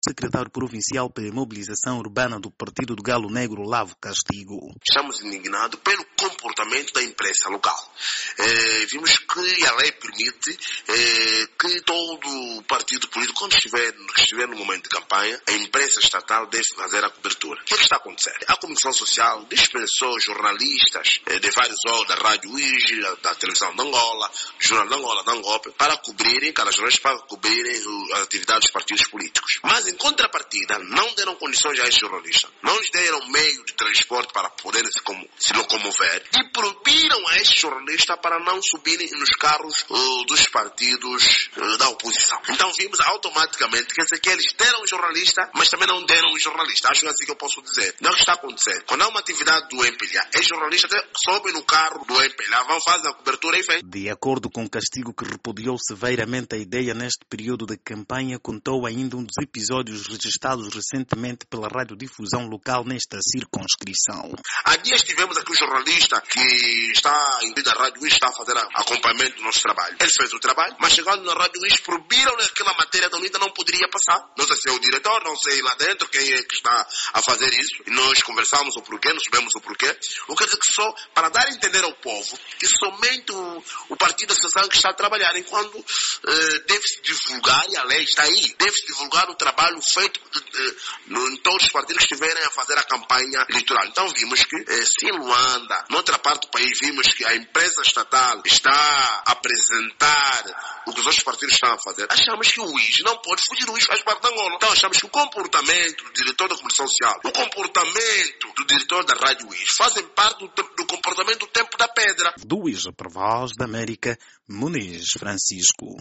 Secretário Provincial pela Mobilização Urbana do Partido do Galo Negro, Lavo Castigo. Estamos indignados pelo comportamento da imprensa local. Vimos que a lei permite que todo partido político, quando estiver no momento de campanha, a imprensa estatal deve fazer a cobertura. O que está acontecendo? A Comissão Social dispensou jornalistas de vários órgãos, da Rádio UIG, da Televisão de Angola, do Jornal de Angola, da Angope, para cobrirem as atividades dos partidos políticos. Mas, em contrapartida, não deram condições a esses jornalistas, não lhes deram meio de transporte para poderem se locomover e proibiram a esses jornalistas para não subirem nos carros dos partidos da oposição. Então vimos automaticamente que eles deram um jornalista, mas também não deram um jornalista. Acho que é assim que eu posso dizer. Não é o que está acontecendo. Quando há uma atividade do MPLA, esses jornalistas sobem no carro do MPLA, vão fazer a cobertura e vêm. De acordo com Castigo, que repudiou severamente a ideia neste período de campanha, contou ainda um dos episódios registrados recentemente pela radiodifusão local nesta circunscrição. Há dias tivemos aqui um jornalista que está em da Rádio Is, está a fazer acompanhamento do nosso trabalho. Ele fez o trabalho, mas chegando na Rádio Is, proibiram aquela matéria da UNITA, não poderia passar. Não sei se é o diretor, não sei lá dentro quem é que está a fazer isso. E nós conversamos o porquê, nós sabemos o porquê. O que é que só para dar a entender ao povo que somente o Partido da Associação que está a trabalhar, enquanto deve-se divulgar, e a lei está aí, deve-se divulgar o trabalho feito em todos os partidos que estiverem a fazer a campanha eleitoral. Então vimos que se em Luanda, noutra parte do país, vimos que a imprensa estatal está a apresentar o que os outros partidos estão a fazer. Achamos que o UIS não pode fugir, o UIS faz parte da Angola. Então achamos que o comportamento do diretor da Comissão Social, o comportamento do diretor da Rádio UIS fazem parte do comportamento do tempo da pedra. Do UIS para a Voz da América, Muniz Francisco.